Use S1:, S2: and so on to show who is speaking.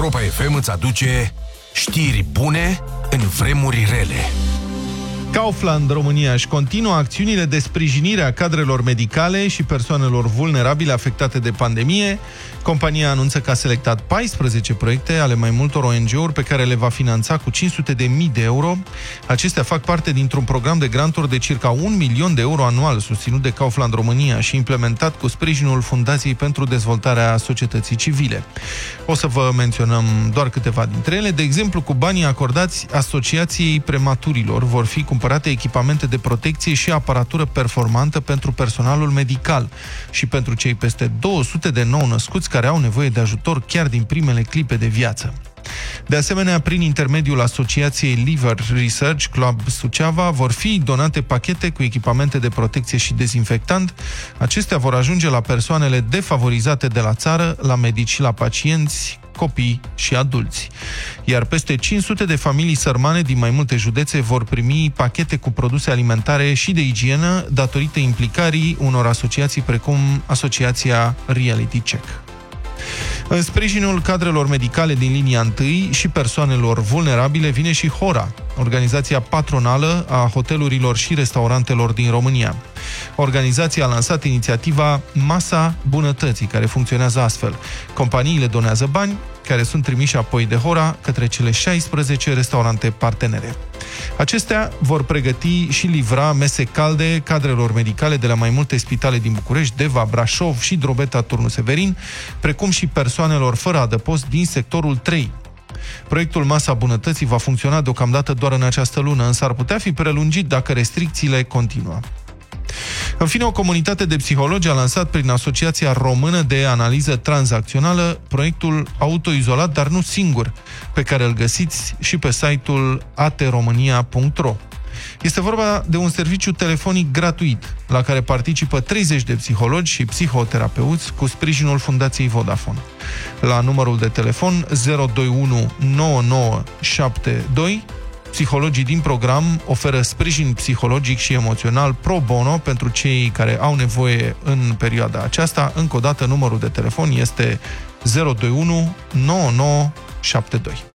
S1: Europa FM îți aduce știri bune în vremuri rele.
S2: Kaufland România își continuă acțiunile de sprijinire a cadrelor medicale și persoanelor vulnerabile afectate de pandemie. Compania anunță că a selectat 14 proiecte ale mai multor ONG-uri pe care le va finanța cu 500.000 de euro. Acestea fac parte dintr-un program de granturi de circa 1 milion de euro anual susținut de Kaufland România și implementat cu sprijinul Fundației pentru Dezvoltarea Societății Civile. O să vă menționăm doar câteva dintre ele. De exemplu, cu banii acordați Asociației Prematurilor vor fi cumpărate echipamente de protecție și aparatură performantă pentru personalul medical și pentru cei peste 200 de nou-născuți care au nevoie de ajutor chiar din primele clipe de viață. De asemenea, prin intermediul Asociației Liver Research Club Suceava vor fi donate pachete cu echipamente de protecție și dezinfectant. Acestea vor ajunge la persoanele defavorizate de la țară, la medici și la pacienți, copii și adulți. Iar peste 500 de familii sărmane din mai multe județe vor primi pachete cu produse alimentare și de igienă datorită implicării unor asociații precum Asociația Reality Check. În sprijinul cadrelor medicale din linia 1 și persoanelor vulnerabile vine și HORA, organizația patronală a hotelurilor și restaurantelor din România. Organizația a lansat inițiativa Masa Bunătății, care funcționează astfel. Companiile donează bani, care sunt trimiși apoi de HORA către cele 16 restaurante partenere. Acestea vor pregăti și livra mese calde cadrelor medicale de la mai multe spitale din București, Deva, Brașov și Drobeta Turnu Severin, precum și persoanelor fără adăpost din sectorul 3. Proiectul Masa Bunătății va funcționa deocamdată doar în această lună, însă ar putea fi prelungit dacă restricțiile continuă. În fine, o comunitate de psihologi a lansat prin Asociația Română de Analiză Tranzacțională proiectul Autoizolat, dar nu singur, pe care îl găsiți și pe site-ul atromania.ro. Este vorba de un serviciu telefonic gratuit, la care participă 30 de psihologi și psihoterapeuți cu sprijinul Fundației Vodafone. La numărul de telefon 021 9972, psihologii din program oferă sprijin psihologic și emoțional pro bono pentru cei care au nevoie în perioada aceasta. Încă o dată, numărul de telefon este 021 9972.